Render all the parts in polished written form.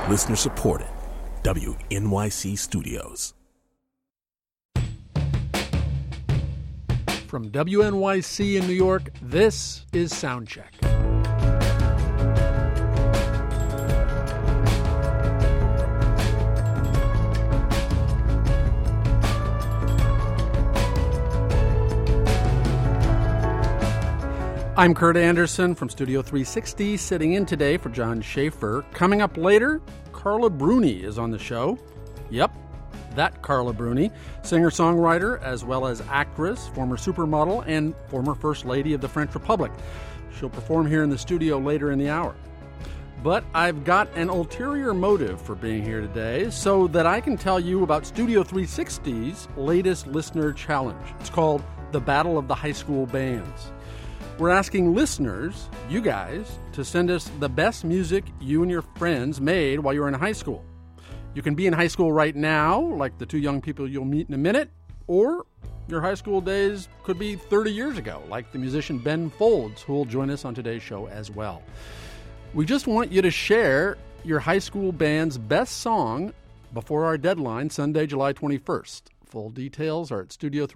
Listener supported. WNYC Studios. From WNYC in New York, this is Soundcheck. I'm Kurt Anderson from Studio 360, sitting in today for John Schaefer. Coming up later, Carla Bruni is on the show. Yep, that Carla Bruni, singer-songwriter as well as actress, former supermodel, and former First Lady of the French Republic. She'll perform here in the studio later in the hour. But I've got an ulterior motive for being here today so that I can tell you about Studio 360's latest listener challenge. It's called The Battle of the High School Bands. We're asking listeners, you guys, to send us the best music you and your friends made while you were in high school. You can be in high school right now, like the two young people you'll meet in a minute, or your high school days could be 30 years ago, like the musician Ben Folds, who will join us on today's show as well. We just want you to share your high school band's best song before our deadline, Sunday, July 21st. Full details are at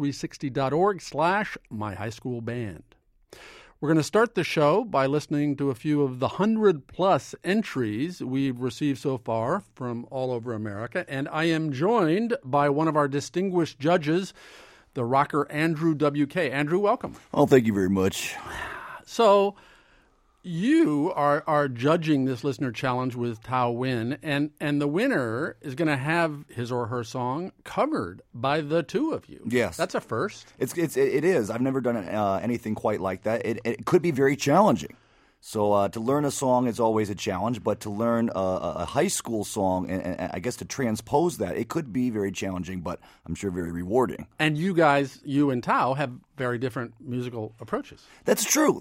studio360.org/myhighschoolband. We're going to start the show by listening to a few of the 100-plus entries we've received so far from all over America, and I am joined by one of our distinguished judges, the rocker Andrew W.K. Andrew, welcome. Oh, thank you very much. So you are judging this listener challenge with Tao Win, and the winner is going to have his or her song covered by the two of you. Yes. That's a first. It is. I've never done anything quite like that. It could be very challenging. So to learn a song is always a challenge, but to learn a high school song and I guess to transpose that, it could be very challenging, but I'm sure very rewarding. And you guys, you and Tao, have very different musical approaches. That's true.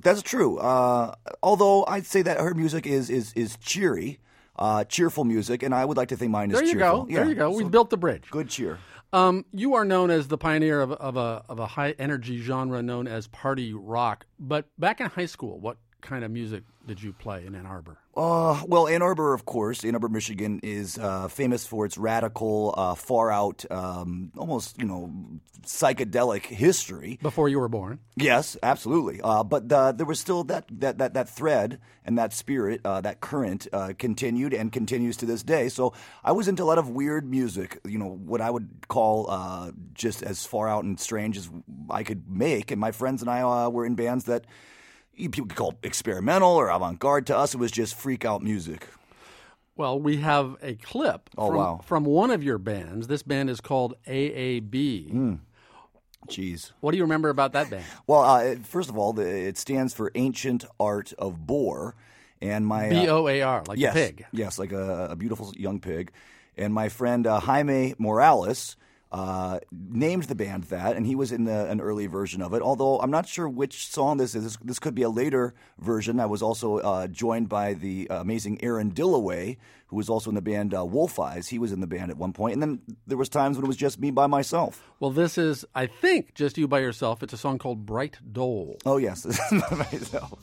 Although I'd say that her music is cheery, cheerful music, and I would like to think mine is cheerful. There you go. We've built the bridge. Good cheer. You are known as the pioneer of a high energy genre known as party rock. But back in high school, what kind of music did you play in Ann Arbor? Well, Ann Arbor, of course, Ann Arbor, Michigan, is famous for its radical, far-out, almost, psychedelic history. Before you were born. Yes, absolutely. But there was still that thread and that spirit, that current continued and continues to this day. So I was into a lot of weird music, what I would call just as far out and strange as I could make. And my friends and I were in bands that people could call experimental or avant-garde. To us, it was just freak-out music. Well, we have a clip from one of your bands. This band is called AAB. Jeez. What do you remember about that band? Well, first of all, it stands for Ancient Art of Boar. And my B-O-A-R, like a pig. Yes, like a beautiful young pig. And my friend Jaime Morales named the band that, and he was in an early version of it, although I'm not sure which song this is. This could be a later version. I was also joined by the amazing Aaron Dillaway, who was also in the band Wolf Eyes. He was in the band at one point, and then there was times when it was just me by myself. Well, this is, I think, just you by yourself. It's a song called Bright Dole. Oh, yes, this is by myself.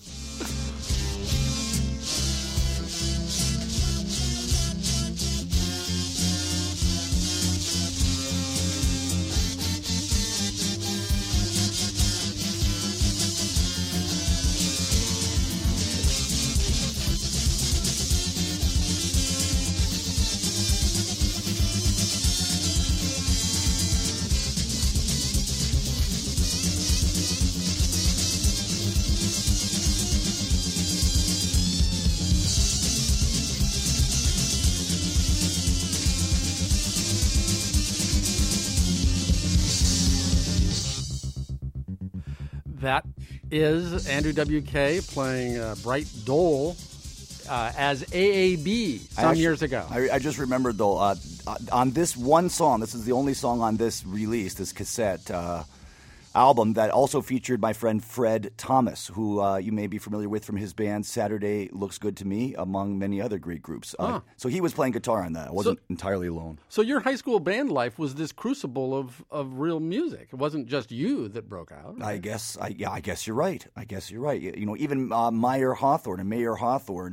That is Andrew W.K. playing Bright Dole as AAB years ago. I just remembered, though, on this one song, this is the only song on this release, this cassette album, that also featured my friend Fred Thomas, who you may be familiar with from his band Saturday Looks Good to Me, among many other great groups. So he was playing guitar on that. I wasn't entirely alone. So your high school band life was this crucible of real music. It wasn't just you that broke out. Right? I guess you're right. You know, even Mayer Hawthorne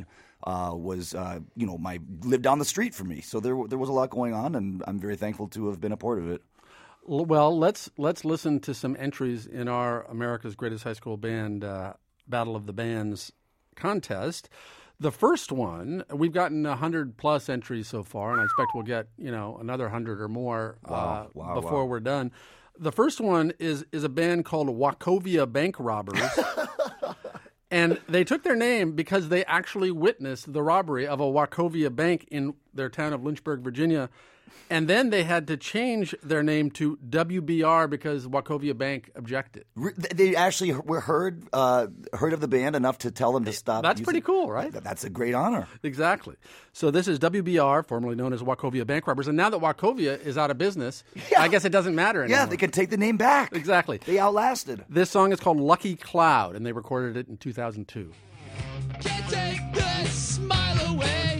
lived down the street from me. So there was a lot going on, and I'm very thankful to have been a part of it. Well, let's listen to some entries in our America's Greatest High School Band Battle of the Bands contest. The first one, we've gotten 100+ entries so far, and I expect we'll get another 100 or more before we're done. The first one is a band called Wachovia Bank Robbers. And they took their name because they actually witnessed the robbery of a Wachovia bank in their town of Lynchburg, Virginia. And then they had to change their name to WBR because Wachovia Bank objected. They actually were heard of the band enough to tell them to stop. That's pretty cool, right? That's a great honor. Exactly. So this is WBR, formerly known as Wachovia Bank Robbers. And now that Wachovia is out of business, I guess it doesn't matter anymore. Yeah, they can take the name back. Exactly. They outlasted. This song is called Lucky Cloud, and they recorded it in 2002. Can't take this smile away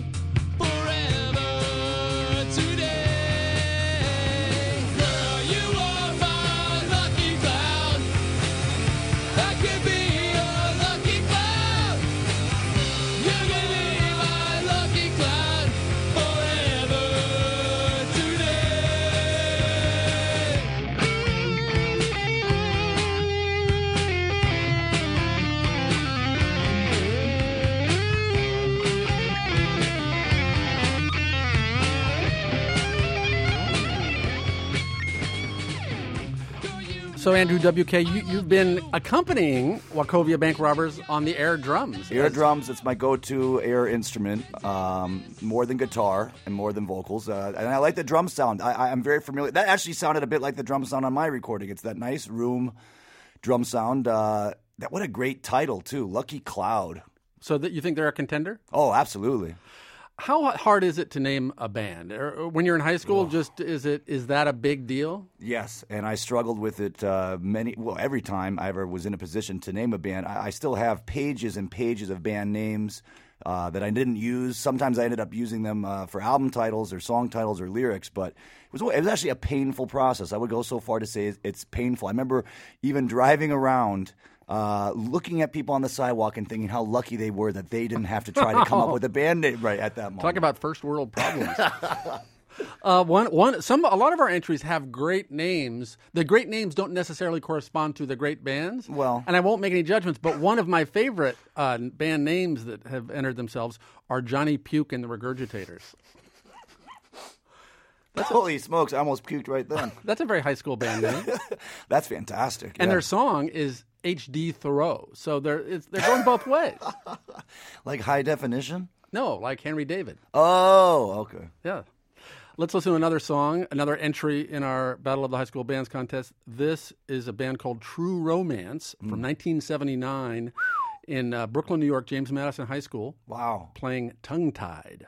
forever today. Girl, you are my lucky cloud. I could be your lucky cloud. You can be my lucky cloud forever So, Andrew W.K., you've been accompanying Wachovia Bank Robbers on the air drums. Air drums, it's my go-to air instrument, more than guitar and more than vocals. And I like the drum sound. I'm very familiar. That actually sounded a bit like the drum sound on my recording. It's that nice room drum sound. What a great title, too, Lucky Cloud. So that you think they're a contender? Oh, absolutely. How hard is it to name a band? Or when you're in high school, is that a big deal? Yes, and I struggled with it every time I ever was in a position to name a band. I still have pages and pages of band names that I didn't use. Sometimes I ended up using them for album titles or song titles or lyrics, but it was actually a painful process. I would go so far to say it's painful. I remember even driving around looking at people on the sidewalk and thinking how lucky they were that they didn't have to try to come up with a band name right at that moment. Talk about first world problems. A lot of our entries have great names. The great names don't necessarily correspond to the great bands. Well, and I won't make any judgments, but one of my favorite band names that have entered themselves are Johnny Puke and the Regurgitators. Holy smokes, I almost puked right then. That's a very high school band name. That's fantastic. And yeah. their song is H.D. Thoreau. So they're going both ways. Like high definition? No, like Henry David. Oh, okay. Yeah. Let's listen to another song, another entry in our Battle of the High School Bands contest. This is a band called True Romance from 1979 in Brooklyn, New York, James Madison High School. Wow. Playing Tongue Tied.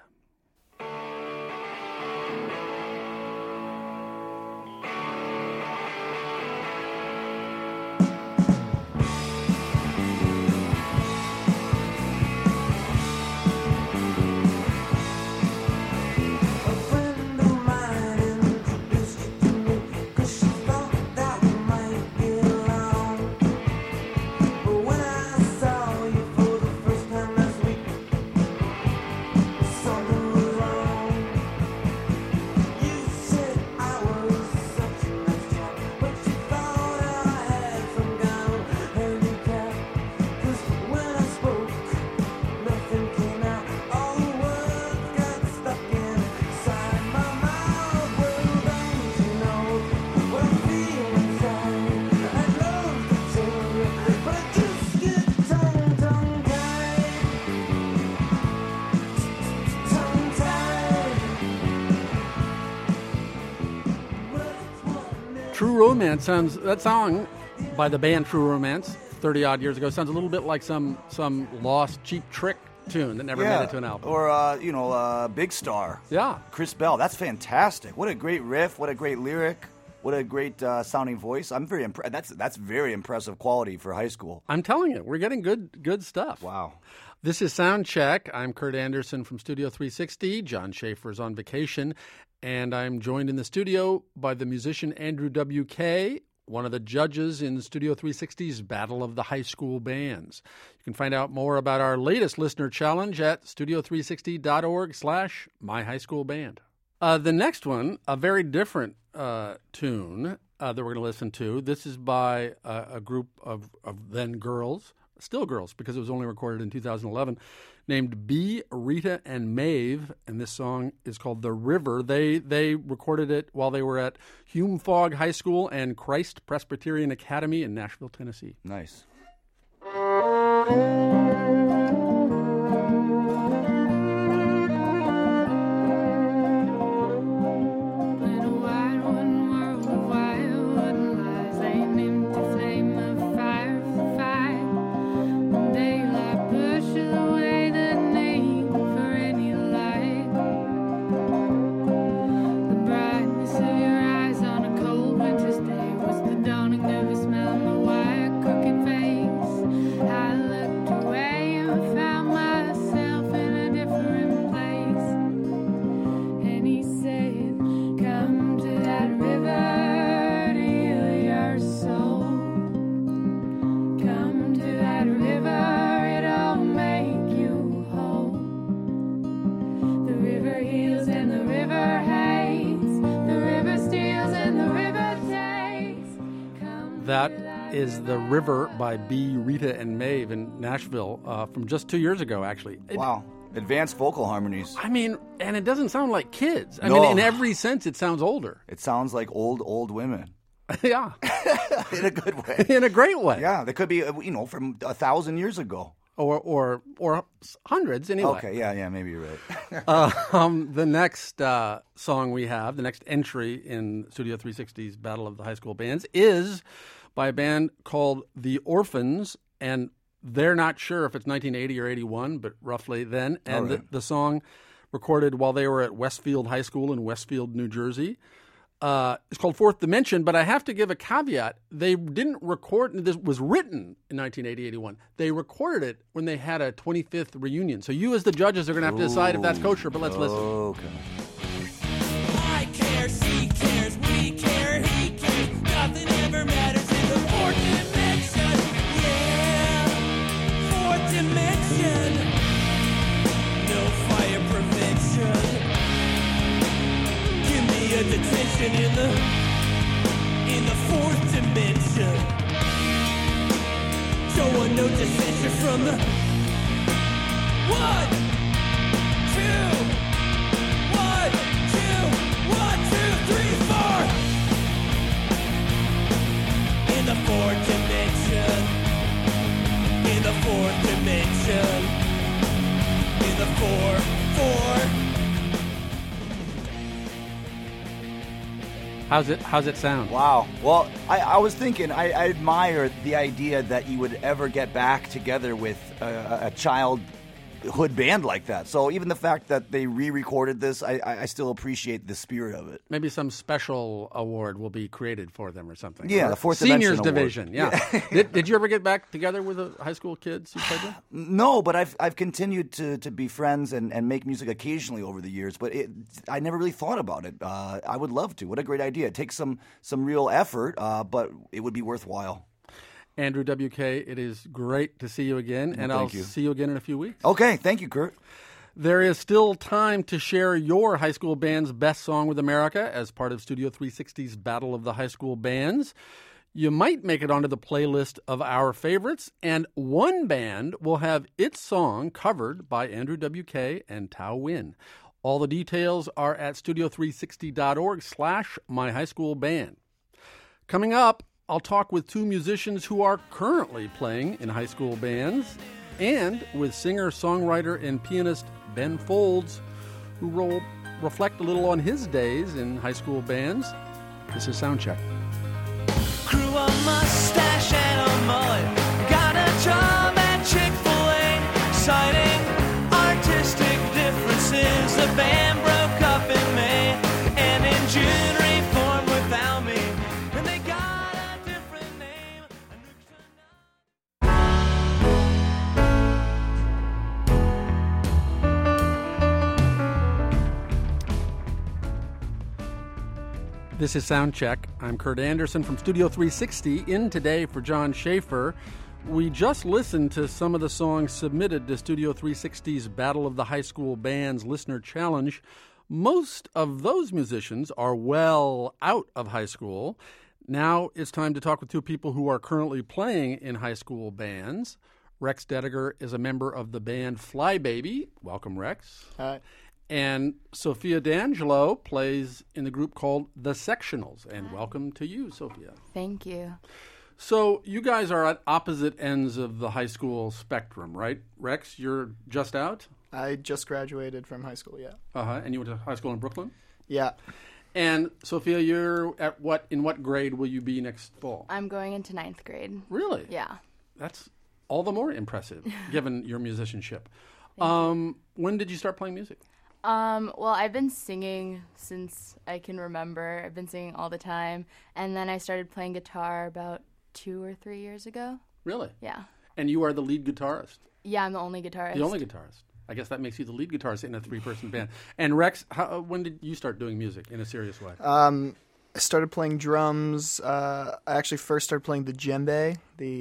True Romance that song by the band True Romance 30-odd years ago sounds a little bit like some lost Cheap Trick tune that never made it to an album. Or, Big Star. Yeah. Chris Bell. That's fantastic. What a great riff. What a great lyric. What a great sounding voice. I'm very impressed. That's very impressive quality for high school. I'm telling you, we're getting good stuff. Wow. This is Soundcheck. I'm Kurt Anderson from Studio 360. John Schaefer's on vacation. And I'm joined in the studio by the musician Andrew W.K. one of the judges in Studio 360's Battle of the High School Bands. You can find out more about our latest listener challenge at studio360.org/myhighschoolband. The next one, a very different tune that we're going to listen to. This is by a group of then girls, still girls because it was only recorded in 2011, named B, Rita, and Maeve, and this song is called The River. They recorded it while they were at Hume Fogg High School and Christ Presbyterian Academy in Nashville, Tennessee. Nice. That is The River by B, Rita, and Maeve in Nashville from just 2 years ago, actually. Wow. Advanced vocal harmonies. I mean, and it doesn't sound like kids. I No. mean, in every sense, it sounds older. It sounds like old women. Yeah. In a good way. In a great way. Yeah, they could be, from 1,000 years ago. Or hundreds, anyway. Okay, yeah, maybe you're right. The next song we have, the next entry in Studio 360's Battle of the High School Bands, is by a band called The Orphans, and they're not sure if it's 1980 or 81, but roughly then. And All right. the song recorded while they were at Westfield High School in Westfield, New Jersey. It's called Fourth Dimension, but I have to give a caveat. They didn't record, this was written in 1980-81. They recorded it when they had a 25th reunion. So you as the judges are going to have to decide if that's kosher, but let's listen. Okay. I care, she cares, we care, he cares. Nothing ever matters in the fourth dimension. Yeah, fourth dimension. No fire prevention. Give me a detention in the fourth dimension. Show a no dissension from the 1, 2. 1, 2, 3, 4. In the fourth dimension. In the fourth dimension. In the 4. How's it sound? Wow. Well, I was thinking, I admire the idea that you would ever get back together with a childhood band like that. So even the fact that they re-recorded this, I still appreciate the spirit of it. Maybe some special award will be created for them or something. Yeah, Or the Fourth Seniors Dimension Award. Division, yeah. Did you ever get back together with the high school kids you played with? No, but I've continued to be friends and make music occasionally over the years, but I never really thought about it. I would love to. What a great idea. It takes some real effort, but it would be worthwhile. Andrew WK, it is great to see you again, and I'll thank you. see you again in a few weeks. Okay, thank you, Kurt. There is still time to share your high school band's best song with America as part of Studio 360's Battle of the High School Bands. You might make it onto the playlist of our favorites, and one band will have its song covered by Andrew WK and Tao Win. All the details are at studio360.org/myhighschoolband. Coming up, I'll talk with two musicians who are currently playing in high school bands and with singer, songwriter, and pianist Ben Folds, who will reflect a little on his days in high school bands. This is Soundcheck. Grew a mustache and a mullet. Got a job at Chick-fil-A. Citing artistic differences. The band broke up in May. And in June reformed without me. And they got a different name. This is Soundcheck. I'm Kurt Anderson from Studio 360, in today for John Schaefer. We just listened to some of the songs submitted to Studio 360's Battle of the High School Bands Listener Challenge. Most of those musicians are well out of high school. Now it's time to talk with two people who are currently playing in high school bands. Rex Dedeker is a member of the band Flybaby. Welcome, Rex. Hi. And Sophia D'Angelo plays in the group called The Sectionals. And welcome to you, Sophia. Thank you. So you guys are at opposite ends of the high school spectrum, right? Rex, you're just out? I just graduated from high school, yeah. Uh-huh. And you went to high school in Brooklyn? Yeah. And Sophia, you're in what grade will you be next fall? I'm going into 9th grade. Really? Yeah. That's all the more impressive, given your musicianship. When did you start playing music? Well, I've been singing since I can remember. I've been singing all the time. And then I started playing guitar about 2 or 3 years ago. Really? Yeah. And you are the lead guitarist? Yeah, I'm the only guitarist. The only guitarist. I guess that makes you the lead guitarist in a 3-person band. And Rex, when did you start doing music in a serious way? I started playing drums. I actually first started playing the djembe.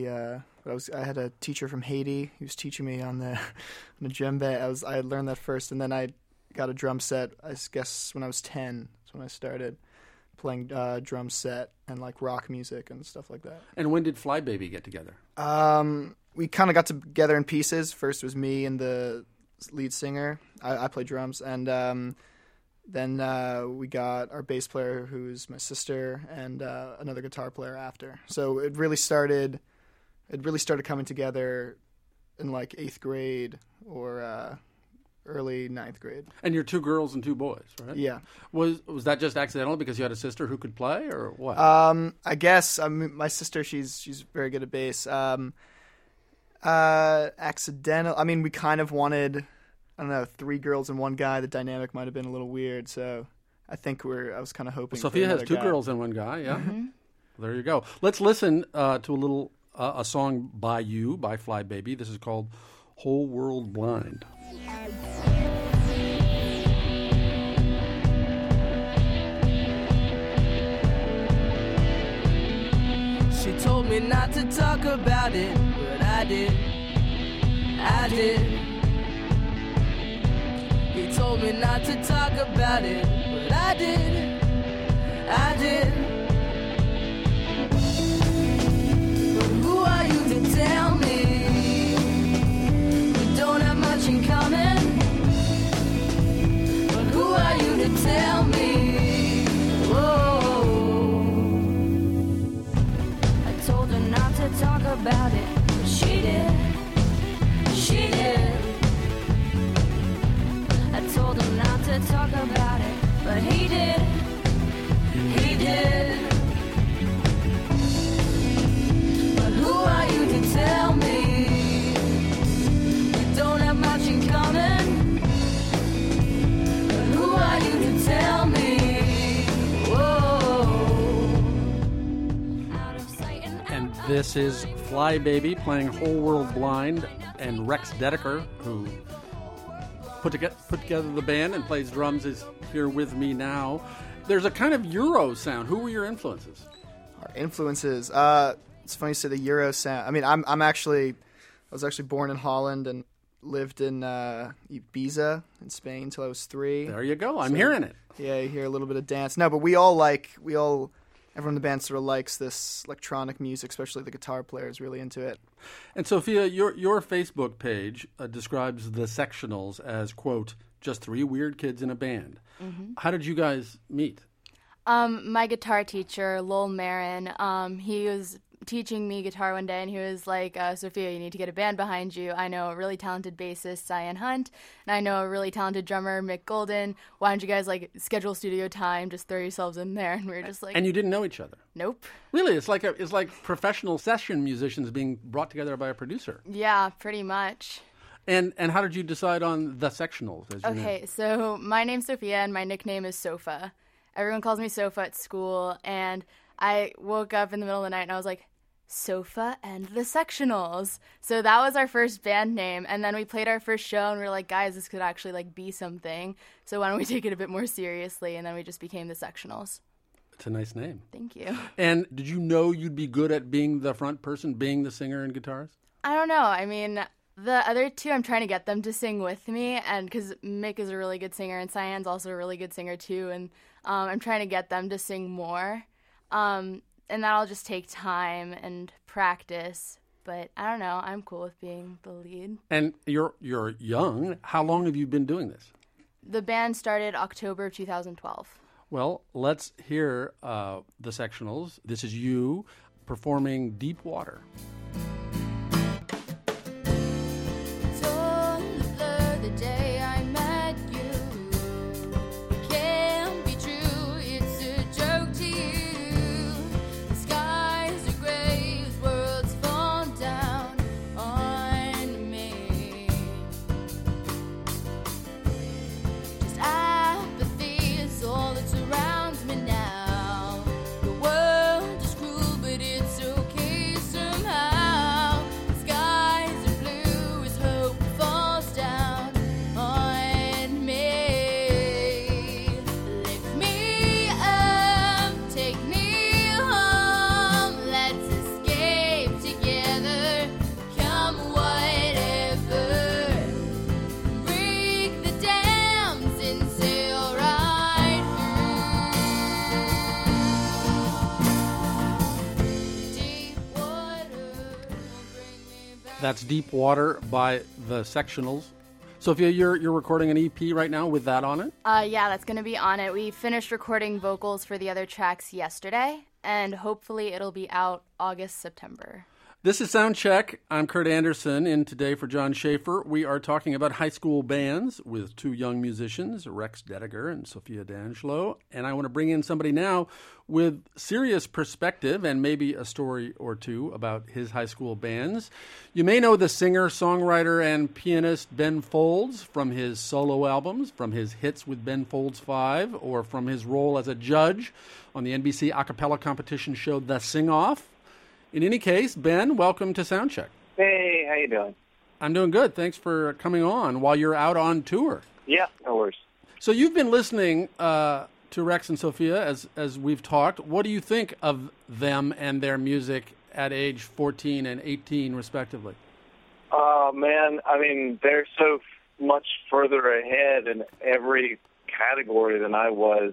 I had a teacher from Haiti who was teaching me on the djembe. I had learned that first, and then I got a drum set, I guess, when I was 10. That's when I started playing drum set and like rock music and stuff like that. And when did Flybaby get together? We kind of got together in pieces. First was me and the lead singer. I play drums, and then we got our bass player, who's my sister, and another guitar player after. So it really started coming together in like 8th grade or early 9th grade. And you're 2 girls and 2 boys, right? Yeah. Was that just accidental because you had a sister who could play, or what? I guess my sister, she's very good at bass. Accidental. I mean, we kind of wanted, I don't know, 3 girls and 1 guy. The dynamic might have been a little weird, so I think I was kind of hoping. Sophia for has 2 guy. girls and 1 guy. Yeah. Mm-hmm. There you go. Let's listen to a song by Flybaby. This is called "Whole World Blind." She told me not to talk about it, but I did. He told me not to talk about it, but I did. But who are you to tell me we don't have much in common? But who are you to tell me? Whoa. I told her not to talk about it, but she did. I told him not to talk about it, but he did. But who are you to tell me we don't have much in common? But who are you to tell me? Whoa. Out of sight and out. This is Flybaby playing "Whole World Blind," and Rex Dedeker, who put together the band and plays drums, is here with me now. There's a kind of Euro sound. Who were your influences? Our influences. It's funny you say the Euro sound. I mean, I was actually born in Holland and lived in Ibiza in Spain until I was 3. There you go. I'm hearing it. Yeah, you hear a little bit of dance. No, but everyone in the band sort of likes this electronic music, especially the guitar player is really into it. And Sophia, your Facebook page describes the Sectionals as, quote, just 3 weird kids in a band. Mm-hmm. How did you guys meet? My guitar teacher, Lowell Marin, he was teaching me guitar one day, and he was like, Sophia, you need to get a band behind you. I know a really talented bassist, Cyan Hunt, and I know a really talented drummer, Mick Golden. Why don't you guys schedule studio time, just throw yourselves in there? And we were just like... And you didn't know each other? Nope. Really? It's like professional session musicians being brought together by a producer. Yeah, pretty much. And how did you decide on the Sectionals as your name? Okay, so my name's Sophia, and my nickname is Sofa. Everyone calls me Sofa at school, and I woke up in the middle of the night, and I was like, Sofa and the Sectionals. So that was our first band name, and then we played our first show, and we were like, guys, this could actually be something. So why don't we take it a bit more seriously? And then we just became the Sectionals. It's a nice name. Thank you. And did you know you'd be good at being the front person, being the singer and guitarist? I don't know. I mean, the other two, I'm trying to get them to sing with me, and because Mick is a really good singer, and Cyan's also a really good singer too, and I'm trying to get them to sing more, and that'll just take time and practice. But I don't know. I'm cool with being the lead. And you're young. How long have you been doing this? The band started October of 2012. Well, let's hear the Sectionals. This is you performing Deep Water. It's all a blur the day I met you. It can't be true, it's a joke to you. The skies are gray as worlds fall down on me. Just apathy is all that surrounds me now. The world is cruel, but it's okay somehow. The skies are blue as hope falls down on me. Lift me up, take me home. Let's escape together, come whatever. Break the dams and sail right through. Deep water will bring me back. That's Deep Water by the Sectionals. Sophia, you're recording an EP right now with that on it? Yeah, that's going to be on it. We finished recording vocals for the other tracks yesterday, and hopefully it'll be out August, September. This is Soundcheck. I'm Kurt Anderson, in today for John Schaefer. We are talking about high school bands with two young musicians, Rex Dediger and Sophia D'Angelo. And I want to bring in somebody now with serious perspective and maybe a story or two about his high school bands. You may know the singer, songwriter, and pianist Ben Folds from his solo albums, from his hits with Ben Folds 5, or from his role as a judge on the NBC a cappella competition show The Sing Off. In any case, Ben, welcome to Soundcheck. Hey, how you doing? I'm doing good. Thanks for coming on while you're out on tour. Yeah, no worries. So you've been listening to Rex and Sophia as we've talked. What do you think of them and their music at age 14 and 18, respectively? Oh, man, I mean, they're so much further ahead in every category than I was.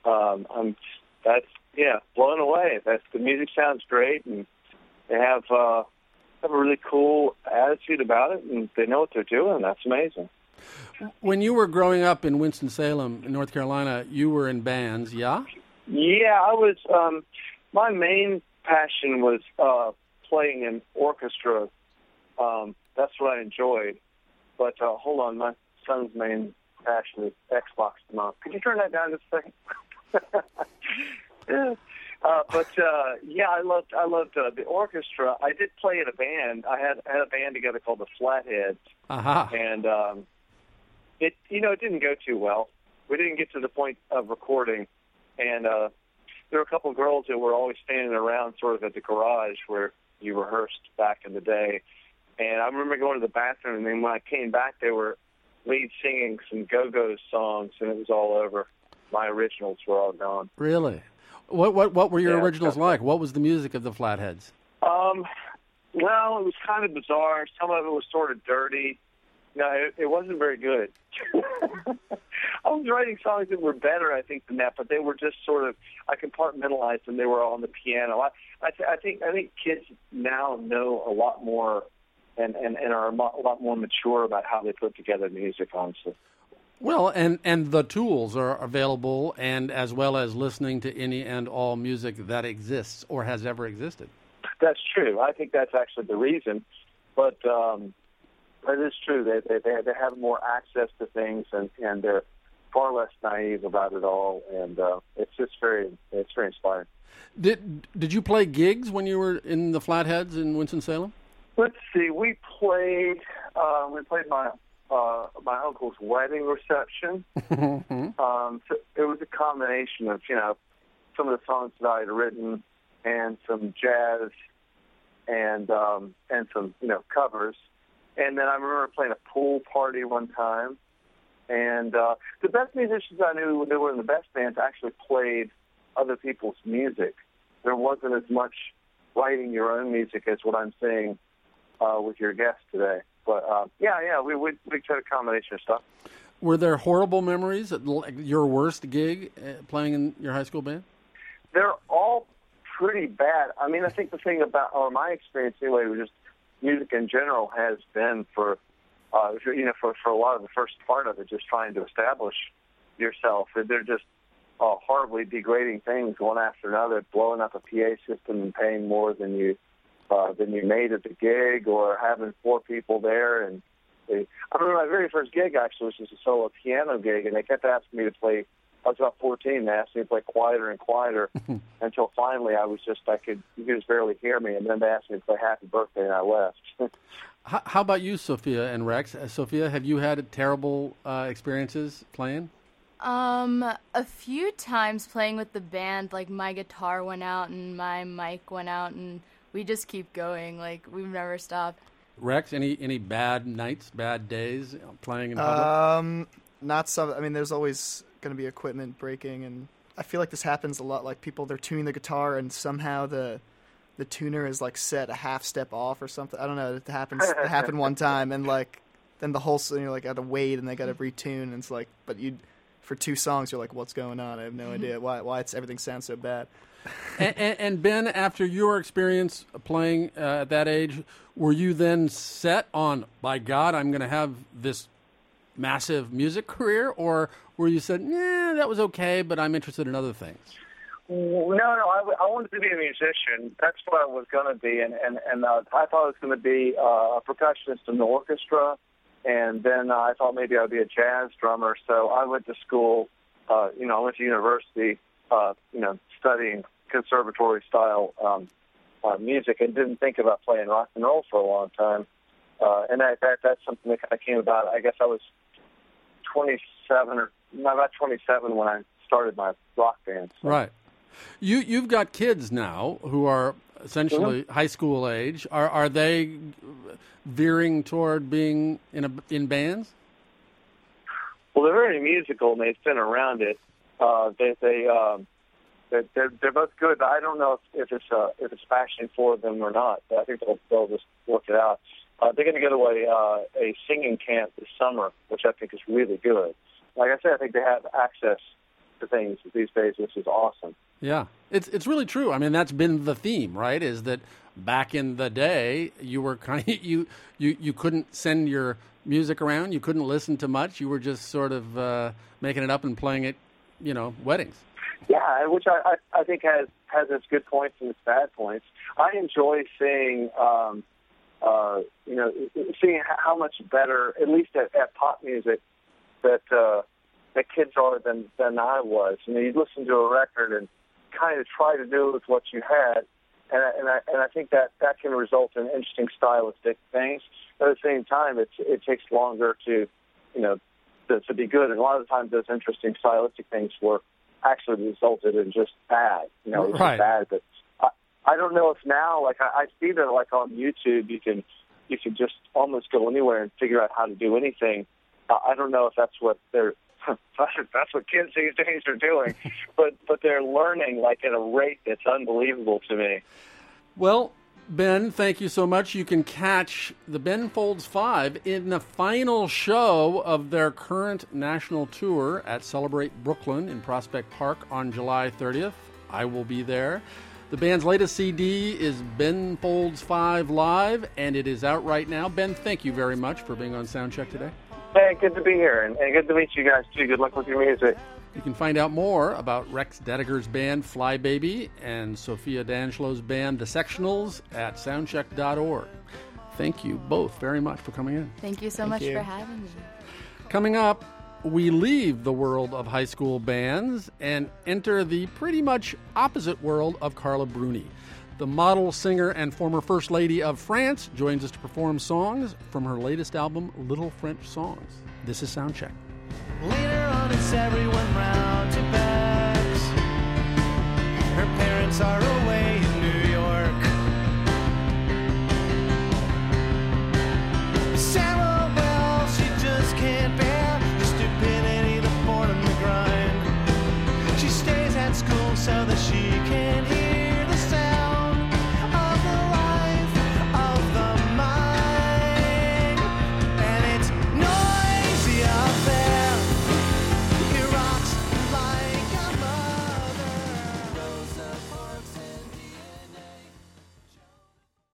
Blown away. The music sounds great, and they have a really cool attitude about it, and they know what they're doing. That's amazing. When you were growing up in Winston-Salem, in North Carolina, you were in bands, yeah? Yeah, I was. My main passion was playing in orchestra. That's what I enjoyed. But hold on, my son's main passion is Xbox Mom. Could you turn that down just a second? I loved the orchestra. I did play in a band. I had a band together called the Flatheads, and it didn't go too well. We didn't get to the point of recording, and there were a couple of girls that were always standing around, sort of at the garage where you rehearsed back in the day. And I remember going to the bathroom, and then when I came back, they were lead singing some Go-Go songs, and it was all over. My originals were all gone. Really? What were your originals like? What was the music of the Flatheads? Well, it was kind of bizarre. Some of it was sort of dirty. No, it wasn't very good. I was writing songs that were better, I think, than that, but they were just sort of, I compartmentalized them. They were all on the piano. I think kids now know a lot more and are a lot more mature about how they put together music, honestly. Well, and the tools are available, and as well as listening to any and all music that exists or has ever existed. That's true. I think that's actually the reason. But it is true. They have more access to things, and they're far less naive about it all. And it's very inspiring. Did you play gigs when you were in the Flatheads in Winston-Salem? Let's see. We played my uncle's wedding reception. So it was a combination of, some of the songs that I had written and some jazz and some, covers. And then I remember playing a pool party one time. And the best musicians I knew that were in the best bands actually played other people's music. There wasn't as much writing your own music as what I'm saying with your guest today. But we tried a combination of stuff. Were there horrible memories at your worst gig playing in your high school band? They're all pretty bad. I mean, I think the thing about, or my experience anyway, was just music in general has been for a lot of the first part of it, just trying to establish yourself. They're just horribly degrading things one after another, blowing up a PA system and paying more than you made at the gig, or having 4 people there. And I remember my very first gig actually was just a solo piano gig, and they kept asking me to play. I was about 14. They asked me to play quieter and quieter until finally you could just barely hear me. And then they asked me to play Happy Birthday, and I left. How about you, Sophia and Rex? Sophia, have you had terrible experiences playing? A few times playing with the band, like my guitar went out and my mic went out, and we just keep going. Like, we've never stopped. Rex, any bad nights, bad days playing in public? Not some. I mean, there's always going to be equipment breaking, and I feel like this happens a lot. Like, they're tuning the guitar, and somehow the tuner is like set a half step off or something. I don't know. It happened one time, and like then the whole you're like got to wait, and they got to retune, and it's like, but for 2 songs you're like, what's going on? I have no idea why everything sounds so bad. And Ben, after your experience playing at that age, were you then set on, by God, I'm going to have this massive music career, or were you said, that was okay, but I'm interested in other things? No, I wanted to be a musician. That's what I was going to be, and I thought I was going to be a percussionist in the orchestra, and then I thought maybe I'd be a jazz drummer. So I went to school. I went to university, studying conservatory-style music, and didn't think about playing rock and roll for a long time. And that's something that kind of came about. I guess I was about 27 when I started my rock band. So. Right. You've got kids now who are essentially high school age. Are they veering toward being in bands? Well, they're very musical, and they've been around it. They're both good, but I don't know if it's passion for them or not. But I think they'll just work it out. They're going to go to a singing camp this summer, which I think is really good. Like I said, I think they have access to things these days, which is awesome. Yeah, it's really true. I mean, that's been the theme, right? Is that back in the day, you were you couldn't send your music around, you couldn't listen to much, you were just sort of making it up and playing it, weddings. Yeah, which I think has its good points and its bad points. I enjoy seeing seeing how much better, at least at pop music, that kids are than I was. You listen to a record and kind of try to do it with what you had, and I think that can result in interesting stylistic things. At the same time, it takes longer to be good, and a lot of the times those interesting stylistic things were actually resulted in just bad. It was right. Bad, but I don't know if now, like I see that like on YouTube, you can just almost go anywhere and figure out how to do anything. I don't know if that's what that's what kids these days are doing, but they're learning like at a rate that's unbelievable to me. Well, Ben, thank you so much. You can catch the Ben Folds 5 in the final show of their current national tour at Celebrate Brooklyn in Prospect Park on July 30th. I will be there. The band's latest CD is Ben Folds 5 Live, and it is out right now. Ben, thank you very much for being on Soundcheck today. Hey, good to be here, and good to meet you guys, too. Good luck with your music. You can find out more about Rex Dediger's band Flybaby and Sophia D'Angelo's band The Sectionals at soundcheck.org. Thank you both very much for coming in. Thank you so much for having me. Coming up, we leave the world of high school bands and enter the pretty much opposite world of Carla Bruni. The model, singer, and former First Lady of France joins us to perform songs from her latest album, Little French Songs. This is Soundcheck. Later on, it's everyone round to backs. Her parents are away.